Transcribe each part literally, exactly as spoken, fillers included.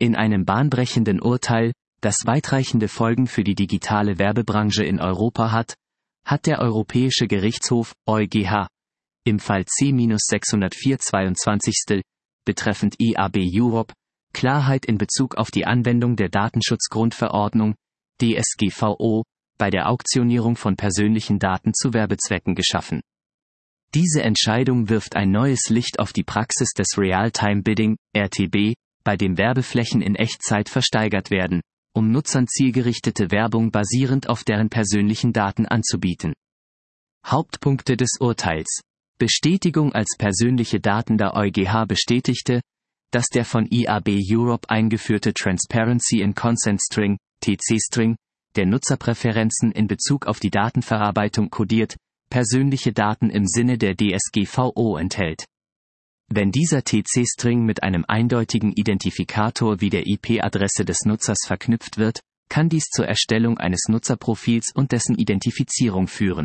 In einem bahnbrechenden Urteil, das weitreichende Folgen für die digitale Werbebranche in Europa hat, hat der Europäische Gerichtshof, EuGH, im Fall C sechshundertvier zweiundzwanzig betreffend I A B Europe, Klarheit in Bezug auf die Anwendung der Datenschutzgrundverordnung, D S G V O, bei der Auktionierung von persönlichen Daten zu Werbezwecken geschaffen. Diese Entscheidung wirft ein neues Licht auf die Praxis des Real-Time Bidding, R T B, bei dem Werbeflächen in Echtzeit versteigert werden, um Nutzern zielgerichtete Werbung basierend auf deren persönlichen Daten anzubieten. Hauptpunkte des Urteils. Bestätigung als persönliche Daten. Der EuGH bestätigte, dass der von I A B Europe eingeführte Transparency in Consent String, T C-String, der Nutzerpräferenzen in Bezug auf die Datenverarbeitung kodiert, persönliche Daten im Sinne der D S G V O enthält. Wenn dieser T C-String mit einem eindeutigen Identifikator wie der I P-Adresse des Nutzers verknüpft wird, kann dies zur Erstellung eines Nutzerprofils und dessen Identifizierung führen.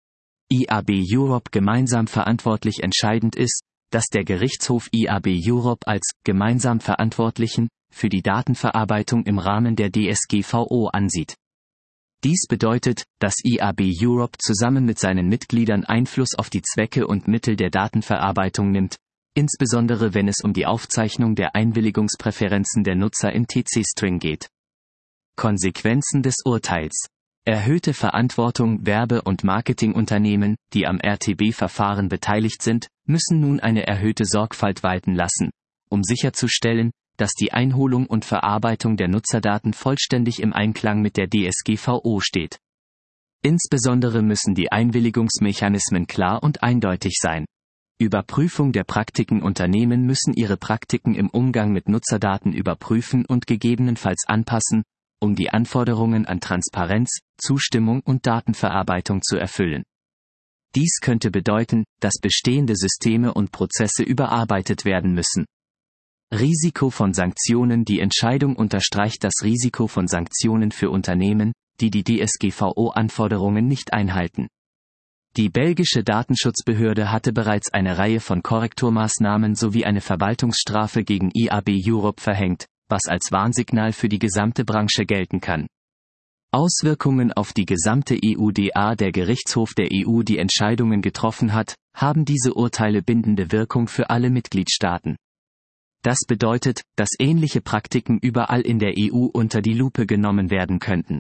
I A B Europe gemeinsam verantwortlich. Entscheidend ist, dass der Gerichtshof I A B Europe als gemeinsam Verantwortlichen für die Datenverarbeitung im Rahmen der D S G V O ansieht. Dies bedeutet, dass I A B Europe zusammen mit seinen Mitgliedern Einfluss auf die Zwecke und Mittel der Datenverarbeitung nimmt, insbesondere wenn es um die Aufzeichnung der Einwilligungspräferenzen der Nutzer im T C-String geht. Konsequenzen des Urteils. Erhöhte Verantwortung. Werbe- und Marketingunternehmen, die am R T B-Verfahren beteiligt sind, müssen nun eine erhöhte Sorgfalt walten lassen, um sicherzustellen, dass die Einholung und Verarbeitung der Nutzerdaten vollständig im Einklang mit der D S G V O steht. Insbesondere müssen die Einwilligungsmechanismen klar und eindeutig sein. Überprüfung der Praktiken. Unternehmen müssen ihre Praktiken im Umgang mit Nutzerdaten überprüfen und gegebenenfalls anpassen, um die Anforderungen an Transparenz, Zustimmung und Datenverarbeitung zu erfüllen. Dies könnte bedeuten, dass bestehende Systeme und Prozesse überarbeitet werden müssen. Risiko von Sanktionen. Die Entscheidung unterstreicht das Risiko von Sanktionen für Unternehmen, die die D S G V O-Anforderungen nicht einhalten. Die belgische Datenschutzbehörde hatte bereits eine Reihe von Korrekturmaßnahmen sowie eine Verwaltungsstrafe gegen I A B Europe verhängt, was als Warnsignal für die gesamte Branche gelten kann. Auswirkungen auf die gesamte E U. Da der Gerichtshof der E U die Entscheidungen getroffen hat, haben diese Urteile bindende Wirkung für alle Mitgliedstaaten. Das bedeutet, dass ähnliche Praktiken überall in der E U unter die Lupe genommen werden könnten.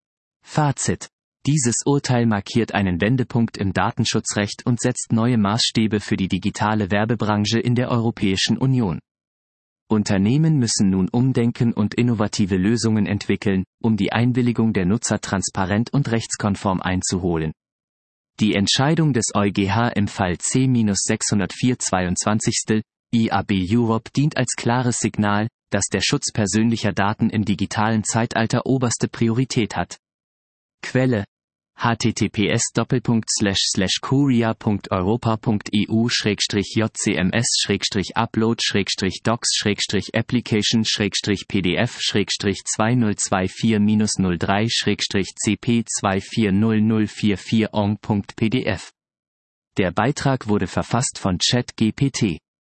Fazit. Dieses Urteil markiert einen Wendepunkt im Datenschutzrecht und setzt neue Maßstäbe für die digitale Werbebranche in der Europäischen Union. Unternehmen müssen nun umdenken und innovative Lösungen entwickeln, um die Einwilligung der Nutzer transparent und rechtskonform einzuholen. Die Entscheidung des EuGH im Fall C sechshundertvier zweiundzwanzig I A B Europe dient als klares Signal, dass der Schutz persönlicher Daten im digitalen Zeitalter oberste Priorität hat. Quelle: h t t p s Doppelpunkt Slash Slash curia Punkt europa Punkt e u Schrägstrich j c m s Schrägstrich upload Schrägstrich docs Schrägstrich application Schrägstrich p d f Schrägstrich zwei null zwei vier null drei Schrägstrich c p zwei vier null null vier vier ong Punkt p d f. Der Beitrag wurde verfasst von ChatGPT.